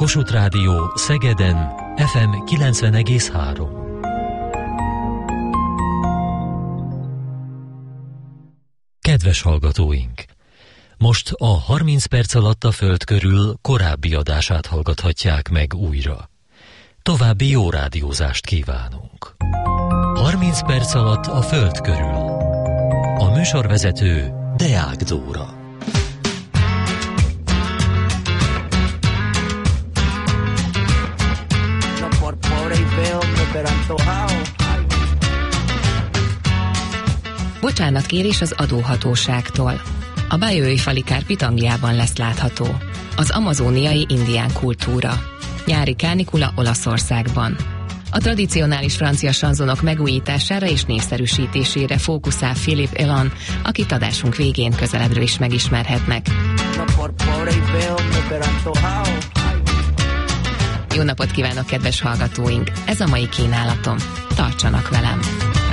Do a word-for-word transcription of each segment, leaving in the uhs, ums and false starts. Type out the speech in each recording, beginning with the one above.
Kossuth Rádió Szegeden ef em kilencven egész három. Kedves hallgatóink! Most a harminc perc alatt a Föld körül korábbi adását hallgathatják meg újra. További jó rádiózást kívánunk! harminc perc alatt a Föld körül. A műsorvezető Deák Dóra. Bocsánatkérés az adóhatóságtól. A Bajói fali kárpit Angliában lesz látható. Az amazóniai indián kultúra. Nyári kánikula Olaszországban. A tradicionális francia sanzonok megújítására és népszerűsítésére fókuszál Philippe Elan, akit adásunk végén közelebbről is megismerhetnek. Jó napot kívánok, kedves hallgatóink! Ez a mai kínálatom. Tartsanak velem!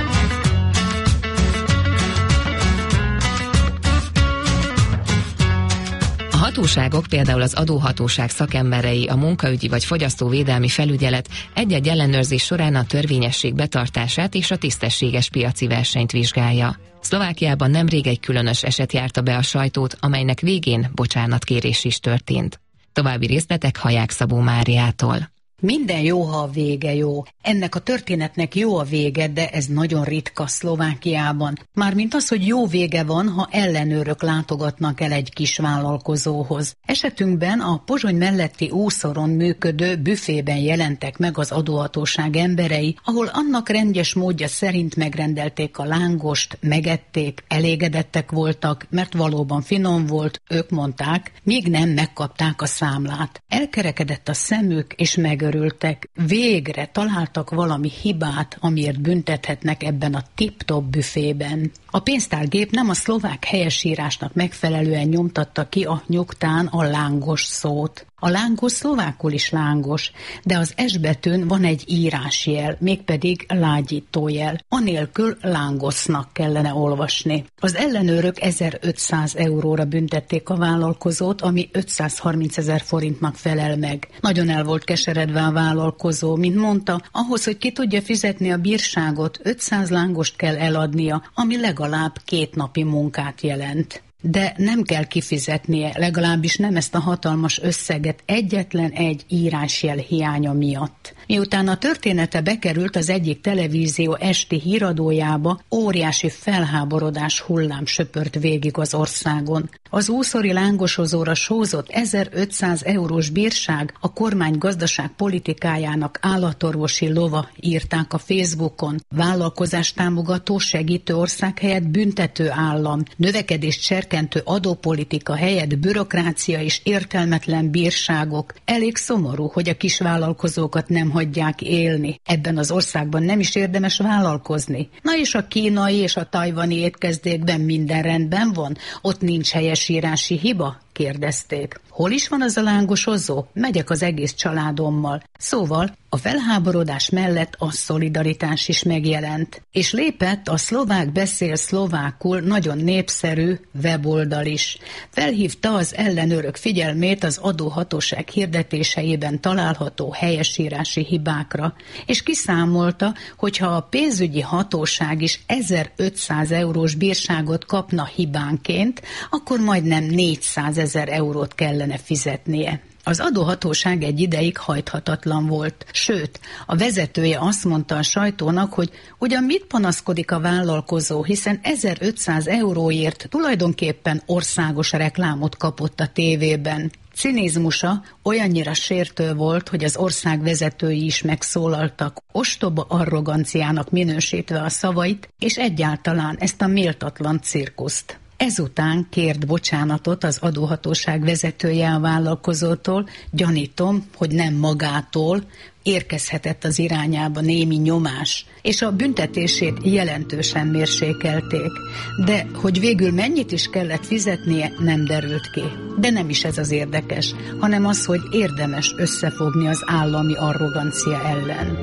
A hatóságok, például az adóhatóság szakemberei, a munkaügyi vagy fogyasztóvédelmi felügyelet egy-egy ellenőrzés során a törvényesség betartását és a tisztességes piaci versenyt vizsgálja. Szlovákiában nemrég egy különös eset járta be a sajtót, amelynek végén bocsánatkérés is történt. További részletek Haják Szabó Máriától. Minden jó, ha a vége jó. Ennek a történetnek jó a vége, de ez nagyon ritka Szlovákiában. Mármint az, hogy jó vége van, ha ellenőrök látogatnak el egy kis vállalkozóhoz. Esetünkben a Pozsony melletti Úszoron működő büfében jelentek meg az adóhatóság emberei, ahol annak rendes módja szerint megrendelték a lángost, megették, elégedettek voltak, mert valóban finom volt, ők mondták, míg nem megkapták a számlát. Elkerekedett a szemük, és meg örültek. Végre találtak valami hibát, amiért büntethetnek ebben a tip-top büfében. A pénztárgép nem a szlovák helyesírásnak megfelelően nyomtatta ki a nyugtán a lángos szót. A lángos szlovákul is lángos, de az S betűn van egy írásjel, mégpedig lágyítójel. Anélkül lángosznak kellene olvasni. Az ellenőrök ezerötszáz euróra büntették a vállalkozót, ami ötszázharmincezer forintnak felel meg. Nagyon el volt keseredve a vállalkozó, mint mondta, ahhoz, hogy ki tudja fizetni a bírságot, ötszáz lángost kell eladnia, ami legalább két napi munkát jelent. De nem kell kifizetnie, legalábbis nem ezt a hatalmas összeget egyetlen egy írásjel hiánya miatt. Miután a története bekerült az egyik televízió esti híradójába, óriási felháborodás hullám söpört végig az országon. Az úszori lángosozóra sózott ezerötszáz eurós bírság a kormány gazdaságpolitikájának állatorvosi lova, írták a Facebookon. Vállalkozás támogató, segítő ország helyett büntető állam, növekedést serkentő adópolitika helyett bürokrácia és értelmetlen bírságok. Elég szomorú, hogy a kisvállalkozókat nem hagyják élni. Ebben az országban nem is érdemes vállalkozni. Na és a kínai és a tajvani étkezdékben minden rendben van? Ott nincs helyesírási hiba? Kérdezték. Hol is van az a lángosozó? Megyek az egész családommal. Szóval a felháborodás mellett a szolidaritás is megjelent. És lépett a Szlovák beszél szlovákul nagyon népszerű weboldal is. Felhívta az ellenőrök figyelmét az adóhatóság hirdetéseiben található helyesírási hibákra, és kiszámolta, hogyha a pénzügyi hatóság is ezerötszáz eurós bírságot kapna hibánként, akkor majdnem négyszázezer eurót kellene fizetnie. Az adóhatóság egy ideig hajthatatlan volt. Sőt, a vezetője azt mondta a sajtónak, hogy ugyan mit panaszkodik a vállalkozó, hiszen ezerötszáz euróért tulajdonképpen országos reklámot kapott a tévében. Cinizmusa olyannyira sértő volt, hogy az ország vezetői is megszólaltak, ostoba arroganciának minősítve a szavait, és egyáltalán ezt a méltatlan cirkuszt. Ezután kért bocsánatot az adóhatóság vezetője a vállalkozótól, gyanítom, hogy nem magától, érkezhetett az irányába némi nyomás, és a büntetését jelentősen mérsékelték. De hogy végül mennyit is kellett fizetnie, nem derült ki. De nem is ez az érdekes, hanem az, hogy érdemes összefogni az állami arrogancia ellen.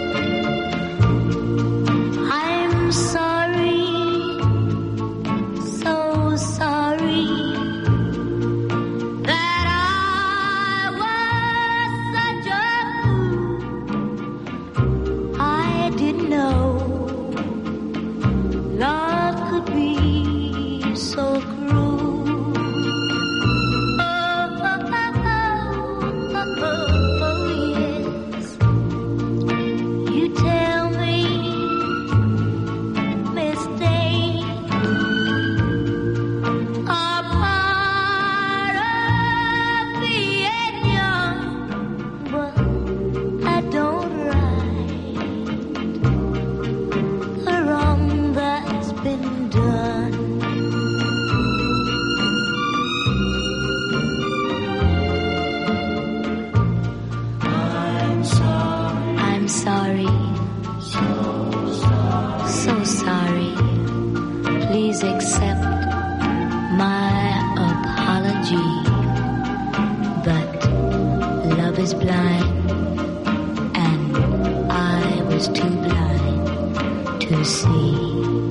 I'm sorry, so sorry that I was please accept my apology, but love is blind, and I was too blind to see.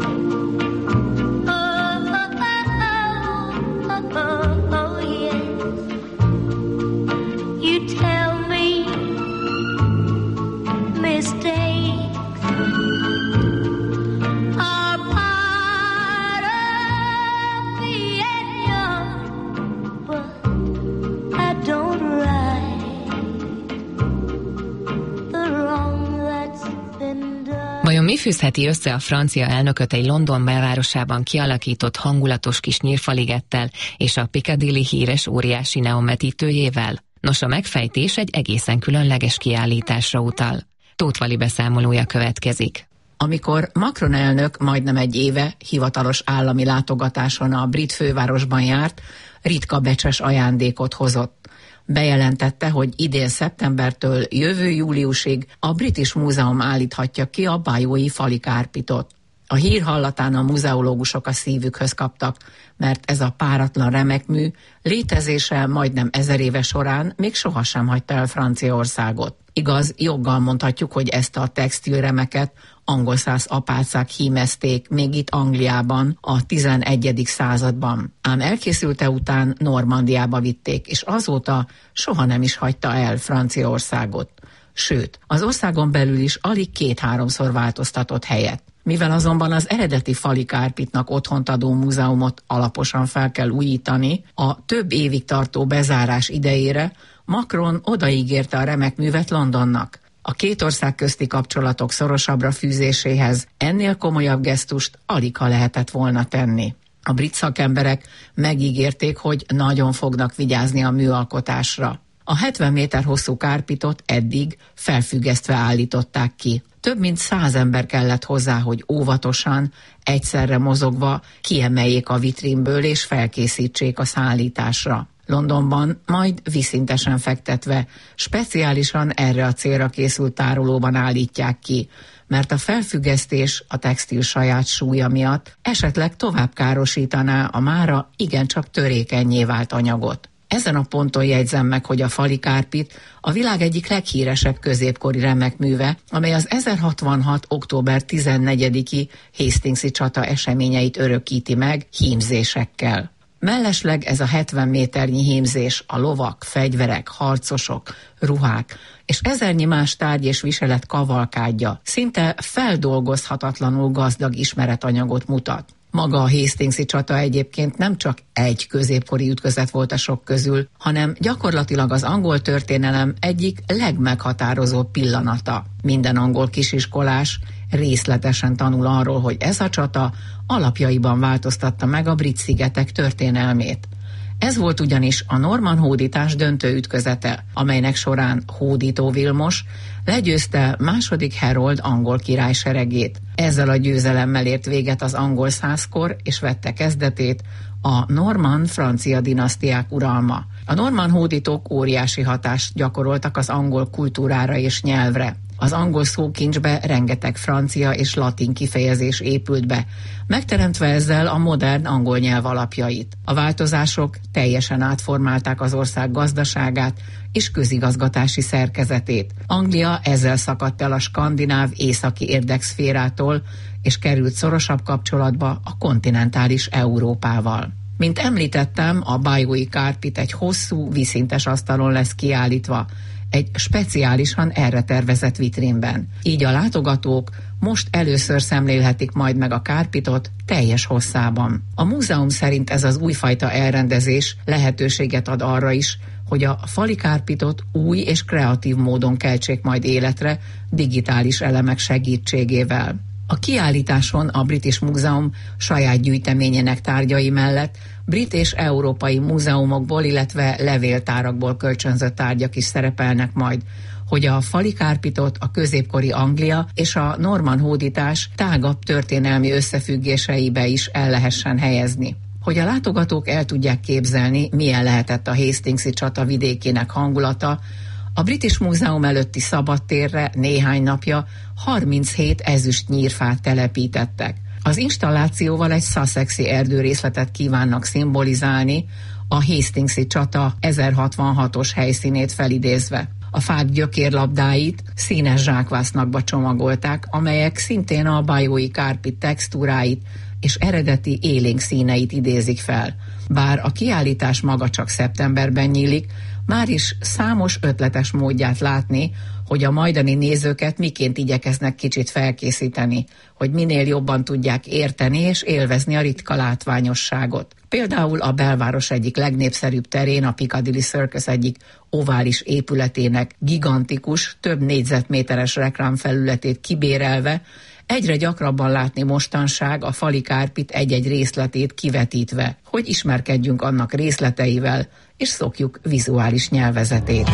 Vajon mi fűzheti össze a francia elnököt egy London belvárosában kialakított hangulatos kis nyírfaligettel és a Piccadilly híres óriási neonvetítőjével? Nos, a megfejtés egy egészen különleges kiállításra utal. Tóth Vali beszámolója következik. Amikor Macron elnök majdnem egy éve hivatalos állami látogatáson a brit fővárosban járt, ritka becses ajándékot hozott. Bejelentette, hogy idén szeptembertől jövő júliusig a British Múzeum állíthatja ki a bajói falikárpitot. A hír hallatán a muzeológusok a szívükhöz kaptak, mert ez a páratlan remekmű létezése majdnem ezer éve során még sohasem hagyta el Franciaországot. Igaz, joggal mondhatjuk, hogy ezt a textilremeket angolszász apácák hímezték még itt Angliában a tizenegyedik században. Ám elkészülte után Normandiába vitték, és azóta soha nem is hagyta el Franciaországot. Sőt, az országon belül is alig két-háromszor változtatott helyet. Mivel azonban az eredeti falikárpitnak otthont adó múzeumot alaposan fel kell újítani, a több évig tartó bezárás idejére Macron odaígérte a remek művet Londonnak. A két ország közti kapcsolatok szorosabbra fűzéséhez ennél komolyabb gesztust aligha lehetett volna tenni. A brit szakemberek megígérték, hogy nagyon fognak vigyázni a műalkotásra. A hetven méter hosszú kárpitot eddig felfüggesztve állították ki. Több mint száz ember kellett hozzá, hogy óvatosan, egyszerre mozogva kiemeljék a vitrínből és felkészítsék a szállításra. Londonban majd vízszintesen fektetve, speciálisan erre a célra készült tárolóban állítják ki, mert a felfüggesztés a textil saját súlya miatt esetleg tovább károsítaná a mára igencsak törékennyé vált anyagot. Ezen a ponton jegyzem meg, hogy a falikárpit a világ egyik leghíresebb középkori remekműve, amely az ezerhatvanhat. október tizennegyediki Hastingsi csata eseményeit örökíti meg hímzésekkel. Mellesleg ez a hetven méternyi hímzés a lovak, fegyverek, harcosok, ruhák és ezernyi más tárgy és viselet kavalkádja szinte feldolgozhatatlanul gazdag ismeretanyagot mutat. Maga a Hastingsi csata egyébként nem csak egy középkori ütközet volt a sok közül, hanem gyakorlatilag az angol történelem egyik legmeghatározóbb pillanata. Minden angol kisiskolás részletesen tanul arról, hogy ez a csata alapjaiban változtatta meg a brit szigetek történelmét. Ez volt ugyanis a normann hódítás döntő ütközete, amelynek során hódító Vilmos legyőzte második Harold angol király seregét. Ezzel a győzelemmel ért véget az angol százkor, és vette kezdetét a normann-francia dinasztiák uralma. A normann hódítók óriási hatást gyakoroltak az angol kultúrára és nyelvre. Az angol szókincsbe rengeteg francia és latin kifejezés épült be, megteremtve ezzel a modern angol nyelv alapjait. A változások teljesen átformálták az ország gazdaságát és közigazgatási szerkezetét. Anglia ezzel szakadt el a skandináv északi érdekszférától, és került szorosabb kapcsolatba a kontinentális Európával. Mint említettem, a bajói kárpit egy hosszú, vízszintes asztalon lesz kiállítva, egy speciálisan erre tervezett vitrínben. Így a látogatók most először szemlélhetik majd meg a kárpitot teljes hosszában. A múzeum szerint ez az újfajta elrendezés lehetőséget ad arra is, hogy a fali kárpitot új és kreatív módon keltsék majd életre digitális elemek segítségével. A kiállításon a British Múzeum saját gyűjteményének tárgyai mellett brit és európai múzeumokból, illetve levéltárakból kölcsönzött tárgyak is szerepelnek majd, hogy a fali kárpitot a középkori Anglia és a normann hódítás tágabb történelmi összefüggéseibe is el lehessen helyezni. Hogy a látogatók el tudják képzelni, milyen lehetett a Hastingsi csata vidékének hangulata, a British Múzeum előtti szabadtérre néhány napja harminchét ezüst nyírfát telepítettek. Az installációval egy sussexi erdőrészletet kívánnak szimbolizálni, a Hastingsi csata ezerhatvanhatos helyszínét felidézve. A fák gyökérlabdáit színes zsákvásznakba csomagolták, amelyek szintén a bajói kárpit textúráit és eredeti élénk színeit idézik fel. Bár a kiállítás maga csak szeptemberben nyílik, már is számos ötletes módját látni, hogy a majdani nézőket miként igyekeznek kicsit felkészíteni, hogy minél jobban tudják érteni és élvezni a ritka látványosságot. Például a belváros egyik legnépszerűbb terén, a Piccadilly Circus egyik ovális épületének gigantikus, több négyzetméteres reklámfelületét kibérelve egyre gyakrabban látni mostanság a fali kárpit egy-egy részletét kivetítve, hogy ismerkedjünk annak részleteivel, és szokjuk vizuális nyelvezetét.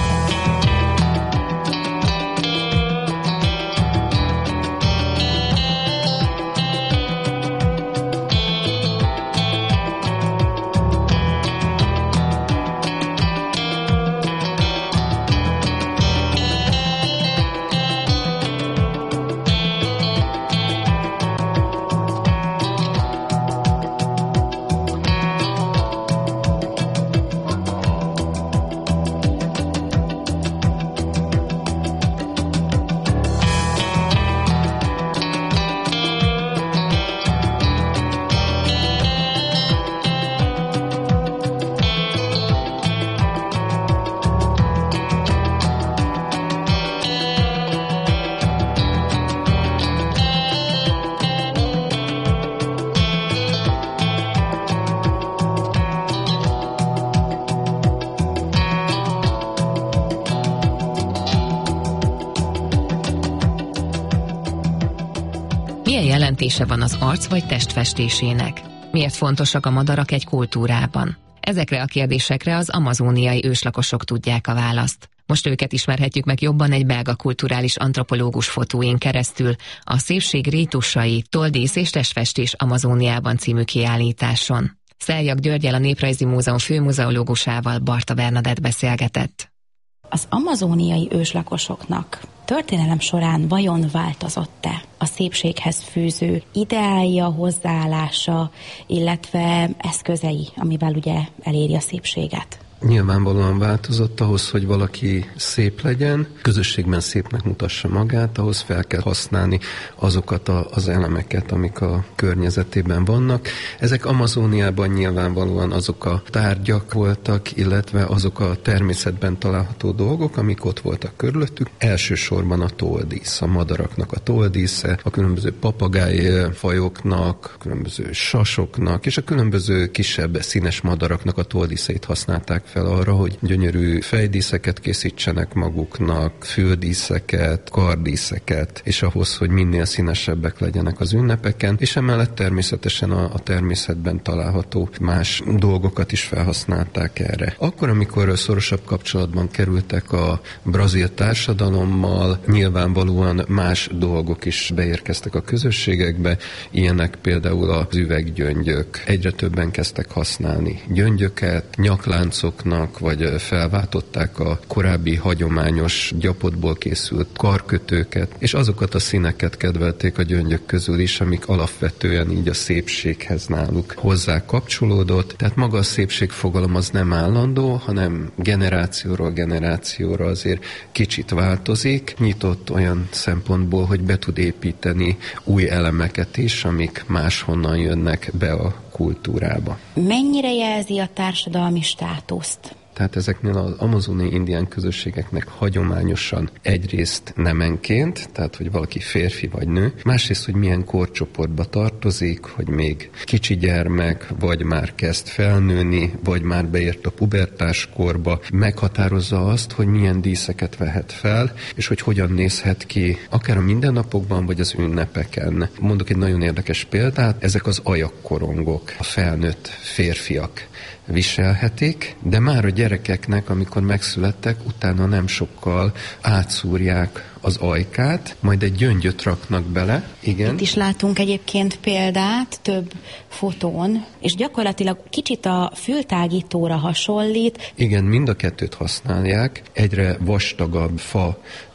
Milyen jelentése van az arc vagy testfestésének? Miért fontosak a madarak egy kultúrában? Ezekre a kérdésekre az amazóniai őslakosok tudják a választ. Most őket ismerhetjük meg jobban egy belga kulturális antropológus fotóin keresztül a Szépség rítusai, toldísz és testfestés Amazóniában című kiállításon. Szeljak Györggyel, a Néprajzi Múzeum főmuzeológusával Barta Bernadett beszélgetett. Az amazóniai őslakosoknak történelem során vajon változott-e a szépséghez fűző ideálja, hozzáállása, illetve eszközei, amivel ugye eléri a szépséget? Nyilvánvalóan változott. Ahhoz, hogy valaki szép legyen, közösségben szépnek mutassa magát, ahhoz fel kell használni azokat a, az elemeket, amik a környezetében vannak. Ezek Amazóniában nyilvánvalóan azok a tárgyak voltak, illetve azok a természetben található dolgok, amik ott voltak körülöttük. Elsősorban a toldísz, a madaraknak a toldísze, a különböző papagájfajoknak, a különböző sasoknak, és a különböző kisebb színes madaraknak a toldíszeit használták fel arra, hogy gyönyörű fejdíszeket készítsenek maguknak, füldíszeket, kardíszeket, és ahhoz, hogy minél színesebbek legyenek az ünnepeken, és emellett természetesen a, a természetben található más dolgokat is felhasználták erre. Akkor, amikor szorosabb kapcsolatban kerültek a brazil társadalommal, nyilvánvalóan más dolgok is beérkeztek a közösségekbe, ilyenek például az üveggyöngyök. Egyre többen kezdtek használni gyöngyöket, nyakláncok, vagy felváltották a korábbi hagyományos gyapotból készült karkötőket, és azokat a színeket kedvelték a gyöngyök közül is, amik alapvetően így a szépséghez náluk hozzá kapcsolódott. Tehát maga a szépségfogalom az nem állandó, hanem generációról generációra azért kicsit változik, nyitott olyan szempontból, hogy be tud építeni új elemeket is, amik máshonnan jönnek be a kultúrába. Mennyire jelzi a társadalmi státuszt? Tehát ezeknél az amazoni indián közösségeknek hagyományosan egyrészt nemenként, tehát hogy valaki férfi vagy nő, másrészt, hogy milyen korcsoportba tartozik, hogy még kicsi gyermek, vagy már kezd felnőni, vagy már beért a pubertás korba, meghatározza azt, hogy milyen díszeket vehet fel, és hogy hogyan nézhet ki, akár a mindennapokban, vagy az ünnepeken. Mondok egy nagyon érdekes példát, ezek az ajakkorongok, a felnőtt férfiak viselhetik, de már a gyerekeknek, amikor megszülettek, utána nem sokkal átszúrják az ajkát, majd egy gyöngyöt raknak bele. Igen. Itt is látunk egyébként példát több fotón, és gyakorlatilag kicsit a fültágítóra hasonlít. Igen, mind a kettőt használják. Egyre vastagabb fa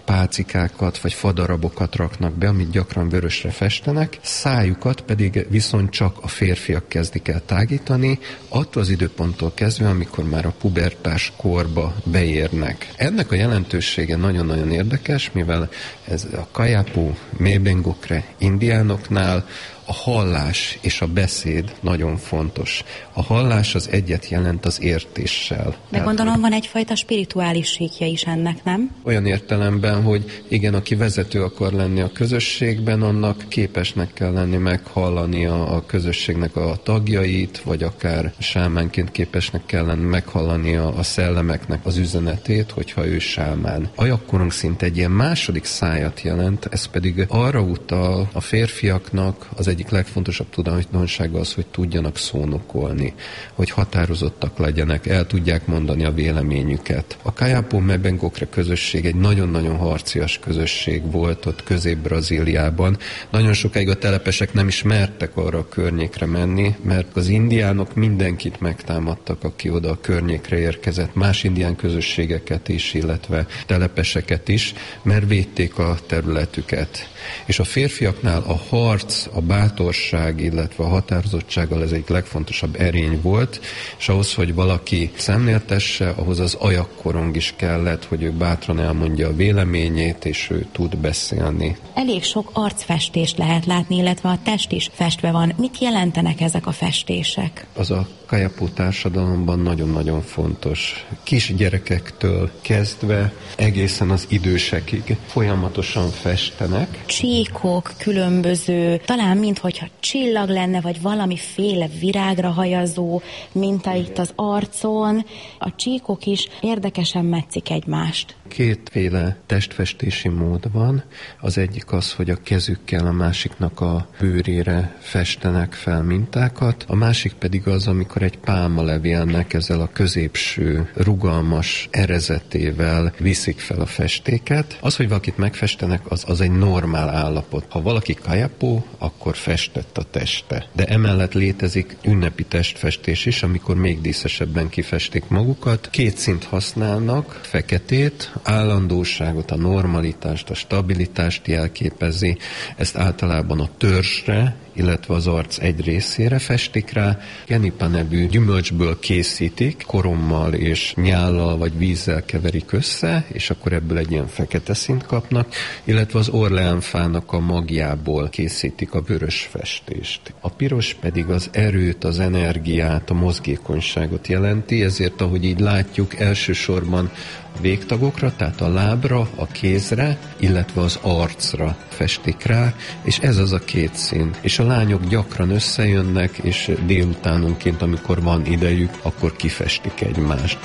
pálcikákat vagy fadarabokat raknak be, amit gyakran vörösre festenek, szájukat pedig viszont csak a férfiak kezdik el tágítani, attól az időponttól kezdve, amikor már a pubertás korba beérnek. Ennek a jelentősége nagyon-nagyon érdekes, mivel ez a Kayapu Mebengokre indiánoknál a hallás és a beszéd nagyon fontos. A hallás az egyet jelent az értéssel. De gondolom van egyfajta spirituális síkja is ennek, nem? Olyan értelemben, hogy igen, aki vezető akar lenni a közösségben, annak képesnek kell lenni meghallani a, a közösségnek a tagjait, vagy akár sámánként képesnek kell lenni meghallani a, a szellemeknek az üzenetét, hogyha ő sámán. Ajakkorong szinte egy ilyen második szájat jelent, ez pedig arra utal a férfiaknak az egyik legfontosabb tulajdonsága az, hogy tudjanak szónokolni, hogy határozottak legyenek, el tudják mondani a véleményüket. A Kayapu Mebengokre közösség egy nagyon-nagyon harcias közösség volt ott Közép-Brazíliában. Nagyon sokáig a telepesek nem is mertek arra a környékre menni, mert az indiánok mindenkit megtámadtak, aki oda a környékre érkezett, más indián közösségeket is, illetve telepeseket is, mert védték a területüket. És a férfiaknál a harc, a bátorság, illetve a határozottsággal ez egy legfontosabb erény volt, és ahhoz, hogy valaki szemléltesse, ahhoz az ajakkorong is kellett, hogy ő bátran elmondja a véleményét, és ő tud beszélni. Elég sok arcfestést lehet látni, illetve a test is festve van. Mit jelentenek ezek a festések? Az a Kayapu társadalomban nagyon-nagyon fontos. Kis gyerekektől kezdve egészen az idősekig folyamatosan festenek. Csíkok, különböző, talán minthogyha csillag lenne, vagy valamiféle virágra hajazó minta itt az arcon. A csíkok is érdekesen metszik egymást. Kétféle testfestési mód van. Az egyik az, hogy a kezükkel a másiknak a bőrére festenek fel mintákat. A másik pedig az, amikor egy pálmalevélnek ezzel a középső, rugalmas erezetével viszik fel a festéket. Az, hogy valakit megfestenek, az, az egy normál állapot. Ha valaki Kayapu, akkor festett a teste. De emellett létezik ünnepi testfestés is, amikor még díszesebben kifestik magukat. Két szint használnak, feketét, állandóságot, a normalitást, a stabilitást jelképezi. Ezt általában a törzsre, illetve az arc egy részére festik rá. Genipa nevű gyümölcsből készítik, korommal és nyállal vagy vízzel keverik össze, és akkor ebből egy ilyen fekete színt kapnak, illetve az orleánfának a magjából készítik a vörös festést. A piros pedig az erőt, az energiát, a mozgékonyságot jelenti, ezért ahogy így látjuk, elsősorban a végtagokra, tehát a lábra, a kézre, illetve az arcra festik rá, és ez az a két szín. És a lányok gyakran összejönnek, és délutánonként, amikor van idejük, akkor kifestik egymást.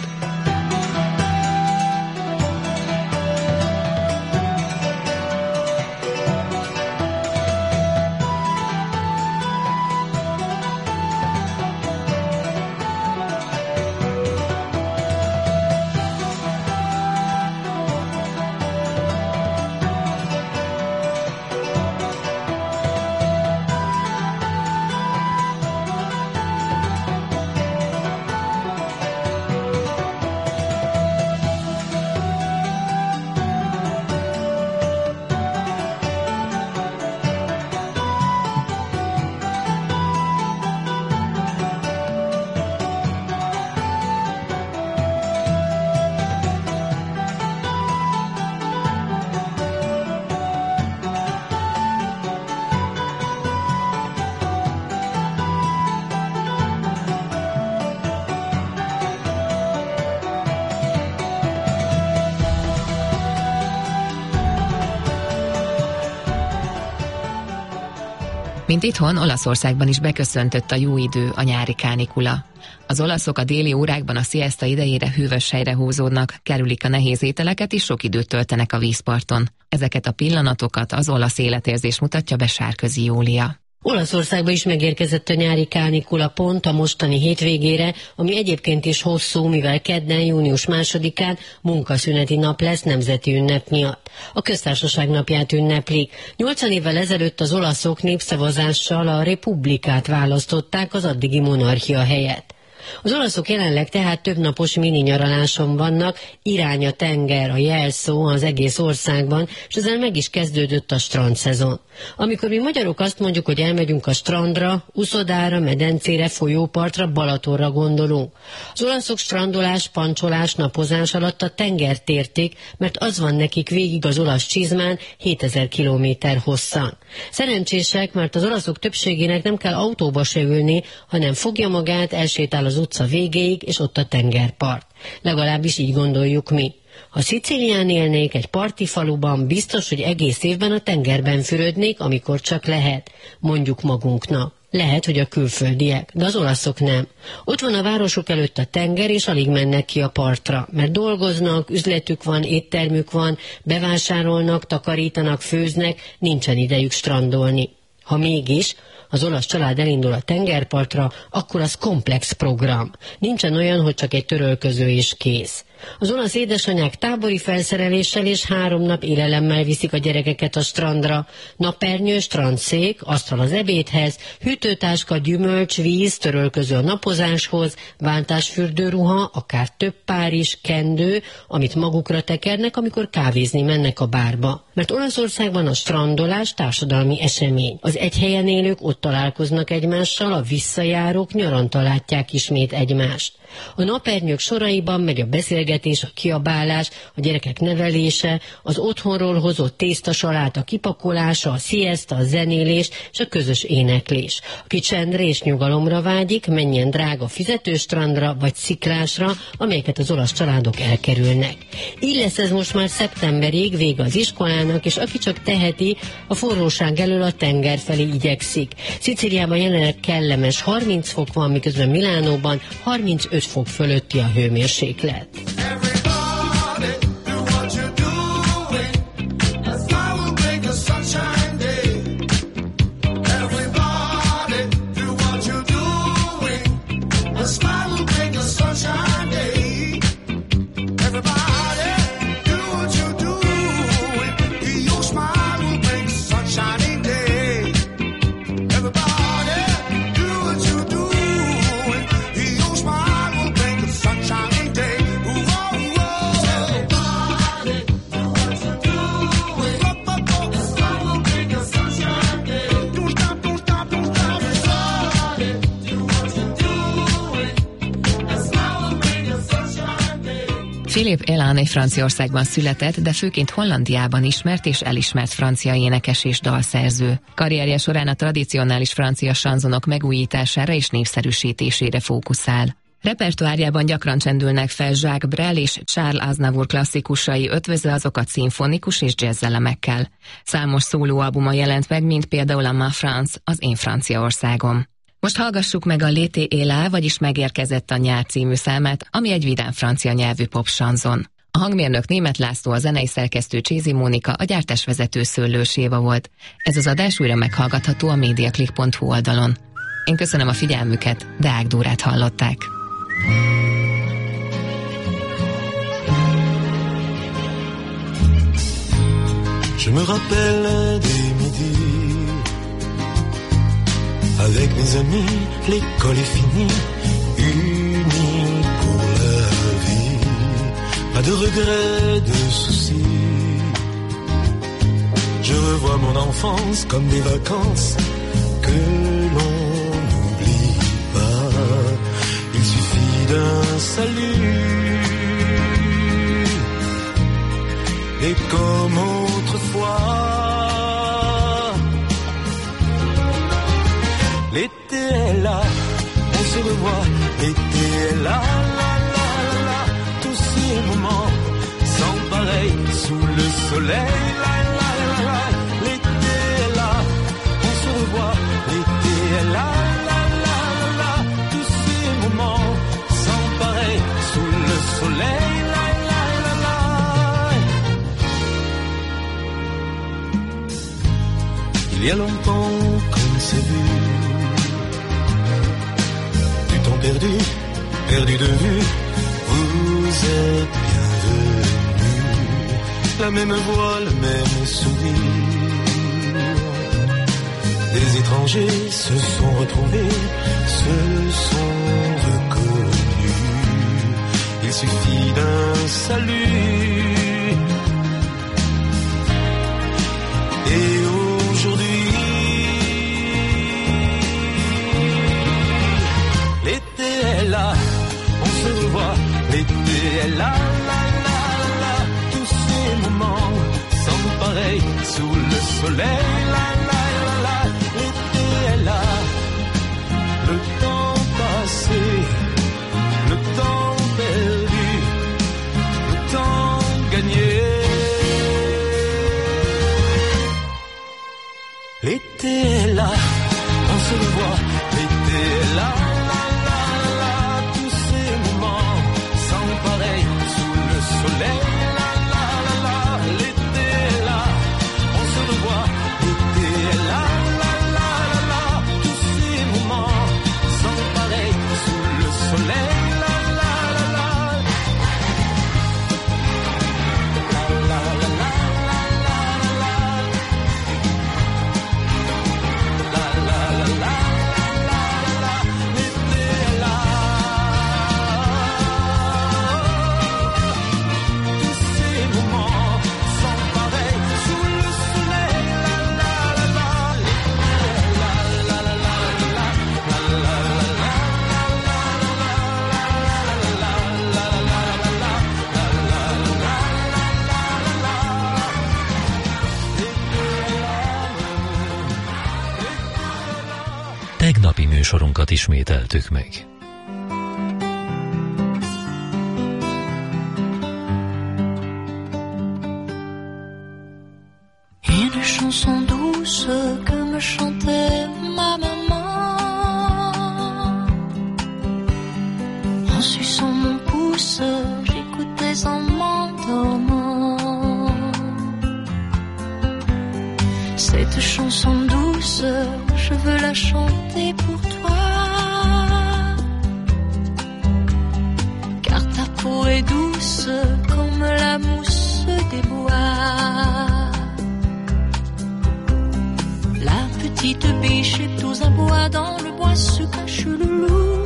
Mint itthon, Olaszországban is beköszöntött a jó idő, a nyári kánikula. Az olaszok a déli órákban a siesta idejére hűvös helyre húzódnak, kerülik a nehéz ételeket és sok időt töltenek a vízparton. Ezeket a pillanatokat az olasz életérzés mutatja be Sárközi Júlia. Olaszországba is megérkezett a nyári kánikula pont a mostani hétvégére, ami egyébként is hosszú, mivel kedden, június másodikán munkaszüneti nap lesz nemzeti ünnep miatt. A köztársaság napját ünneplik. nyolcvan évvel ezelőtt az olaszok népszavazással a republikát választották az addigi monarchia helyett. Az olaszok jelenleg tehát többnapos mini nyaraláson vannak, irány a tenger, a jelszó az egész országban, és ezzel meg is kezdődött a strandszezon. Amikor mi magyarok azt mondjuk, hogy elmegyünk a strandra, uszodára, medencére, folyópartra, Balatonra gondolunk. Az olaszok strandolás, pancsolás, napozás alatt a tengert érték, mert az van nekik végig az olasz csizmán hétezer kilométer hosszan. Szerencsések, mert az olaszok többségének nem kell autóba se ülni, hanem fogja magát, elsétál az utca végéig, és ott a tengerpart. Legalábbis így gondoljuk mi. Ha Szicílián élnék, egy parti faluban, biztos, hogy egész évben a tengerben fürödnék, amikor csak lehet, mondjuk magunknak. Lehet, hogy a külföldiek, de az olaszok nem. Ott van a városok előtt a tenger, és alig mennek ki a partra, mert dolgoznak, üzletük van, éttermük van, bevásárolnak, takarítanak, főznek, nincsen idejük strandolni. Ha mégis az olasz család elindul a tengerpartra, akkor az komplex program. Nincsen olyan, hogy csak egy törölköző és kész. Az olasz édesanyák tábori felszereléssel és három nap élelemmel viszik a gyerekeket a strandra. Napernyő, strandszék, asztal az ebédhez, hűtőtáska, gyümölcs, víz, törölköző a napozáshoz, vántásfürdőruha, akár több pár is, kendő, amit magukra tekernek, amikor kávézni mennek a bárba. Mert Olaszországban a strandolás társadalmi esemény. Az egy helyen élők ott találkoznak egymással, a visszajárók nyaranta látják ismét egymást. A napernyők soraiban megy a beszélgetés, a kiabálás, a gyerekek nevelése, az otthonról hozott tésztasaláta kipakolása, a siesta, a zenélés és a közös éneklés. Aki csendre és nyugalomra vágyik, menjen drága fizetőstrandra vagy sziklásra, amelyeket az olasz családok elkerülnek. Így lesz ez most már szeptemberig, vége az iskolának, és aki csak teheti, a forróság elől a tenger felé igyekszik. Szicíliában jelenleg kellemes harminc fok van, miközben Milánóban harmincöt fok fölötti a hőmérséklet. Philippe Elan Franciaországban született, de főként Hollandiában ismert és elismert francia énekes és dalszerző. Karrierje során a tradicionális francia sanzonok megújítására és népszerűsítésére fókuszál. Repertoárjában gyakran csendülnek fel Jacques Brel és Charles Aznavour klasszikusai, ötvözve azokat szimfonikus és jazz-elemekkel. Számos szólóalbuma jelent meg, mint például a Ma France, az Én Franciaországom. Most hallgassuk meg a L'été est là, vagyis Megérkezett a nyár című számát, ami egy vidám francia nyelvű pop-sanzon. A hangmérnök Németh László, a zenei szerkesztő Csézi Mónika, a gyártásvezető Szőlős Éva volt. Ez az adás újra meghallgatható a mediaclick pont hu oldalon. Én köszönöm a figyelmüket, Deák Dórát hallották. Je me rappelle des midis avec mes amis, l'école est finie, unis pour la vie, pas de regrets, de soucis. Je revois mon enfance comme des vacances que l'on n'oublie pas. Il suffit d'un salut et comme autrefois. L'été est là, on se revoit. L'été est là, là, là, là. Tous ces moments sans pareil sous le soleil. Là, là, là, là. L'été est là, on se revoit. L'été est là, là, là, là. Tous ces moments sans pareil sous le soleil. Là, là, là, là. Il y a longtemps qu'on s'est vu. Perdu, perdu de vue, vous êtes bienvenus. La même voix, le même sourire. Des étrangers se sont retrouvés, se sont reconnus. Il suffit d'un salut. Et aujourd'hui, l'été est là, on se revoit. L'été est là, là, là, là. Tous ces moments sans pareil sous le soleil, là, là, là, là. L'été est là, le temps passé, le temps perdu, le temps gagné. L'été est là, on se revoit. L'été est là, là, là, là. Tous ces moments sans pareil sous le soleil, là, là, là, là. L'été est là, on se revoit. L'été est là, là, là, là, là. Tous ces moments sans pareil sous le soleil, là, là, là, là. La, la, la, la, la, la, la. La, la, la, la, la, la. L'été est là. Tous ces moments sans pareil sous le soleil, la, la, la, la. L'été est là, la, la, la, la, la, la, la, la, Tegnapi műsorunkat ismételtük meg. Une chanson douce que me chantait ma maman. En suçant mon pouce, j'écoutais en m'endormant. Cette chanson douce, je veux la chanter pour toi. Car ta peau est douce comme la mousse des bois. La petite biche est aux abois, dans le bois se cache le loup.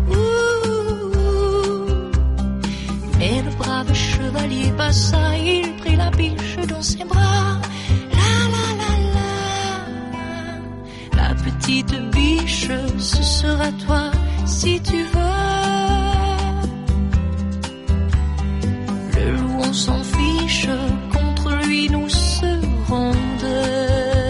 Ouh. Mais le brave chevalier passa, il prit la biche dans ses bras. La la la la. La petite biche, ce sera toi si tu veux. Le loup on s'en fiche, contre lui nous serons deux.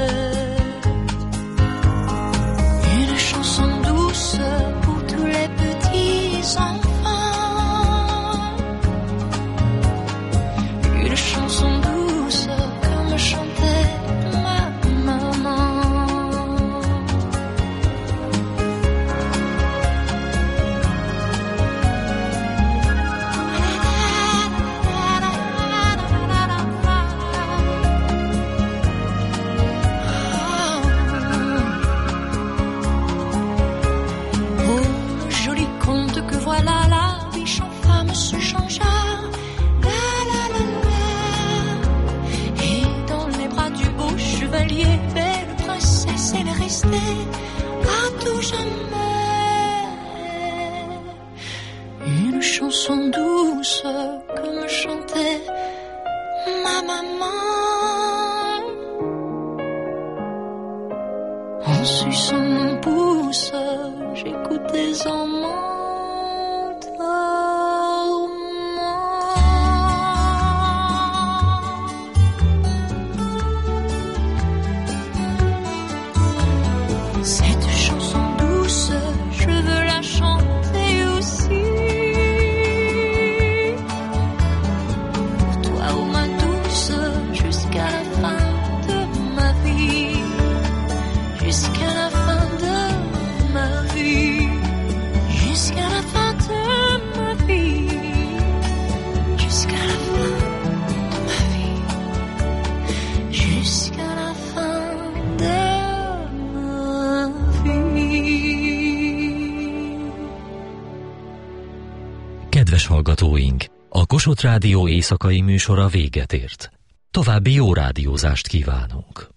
Une chanson douce pour tous les petits enfants. Une chanson douce comme chantait ma maman. À tout jamais, une chanson douce comme chantait ma maman. En suçant mon pouce, j'écoutais en cette chanson douce, je veux la chanter aussi. Pour toi, oh ma douce, jusqu'à la fin de ma vie. Jusqu'à la fin de ma vie. Jusqu'à la fin de ma vie. Jusqu'à la fin de ma vie. Jusqu'à la fin de Kedves hallgatóink, a Kossuth Rádió éjszakai műsora véget ért. További jó rádiózást kívánunk.